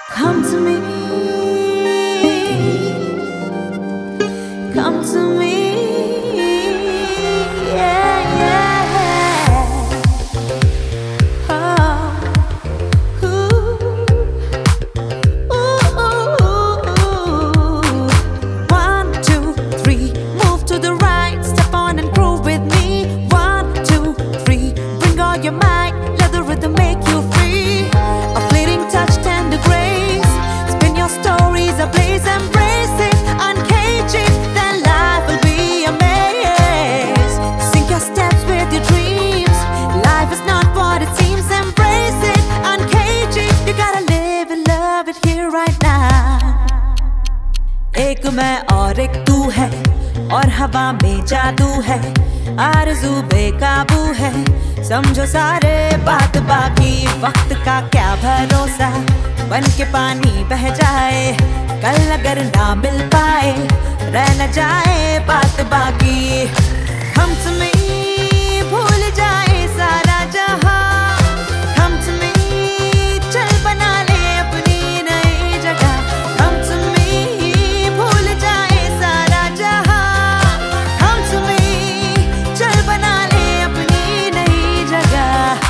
Come to me, come to me, yeah, yeah. Oh, ooh, ooh, ooh. 1, 2, 3, move to the right, step on and groove with me. 1, 2, 3, bring all your might, let the rhythm make you free. A fleeting touch, tender grace, spin your stories ablaze, embrace it, uncage it, then life will be a maze. Sync your steps with your dreams, life is not what it seems, embrace it, uncage it, you gotta live and love it here right now. एक मैं और एक तू है, और हवा में जादू है, आरज़ू बेकाबू है, समझो सारे बात बाकी, वक्त का क्या भरोसा, बन के पानी बह जाए, कल अगर ना मिल पाए, रह न जाए बात बाकी. Come to me, भूल जाए सारा जहां, come to me, चल बना ले अपनी नई जगह. Come to me, भूल जाए सारा जहां, come to me, चल बना ले अपनी नई जगह.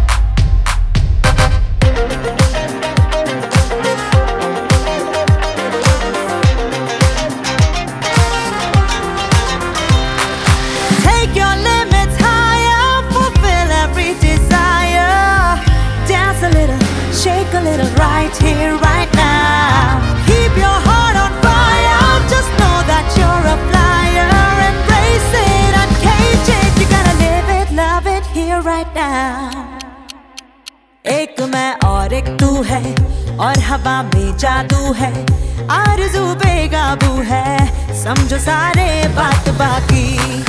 Take your limits higher, fulfill every desire. Dance a little, shake a little, right here, right now. Keep your heart on fire, just know that you're a flyer. Embrace it, uncage it, you gotta live it, love it here, right now. एक मैं और एक तू है, और हवा में जादू है, आरज़ू बेकाबू है, समझो सारे बात बाकी.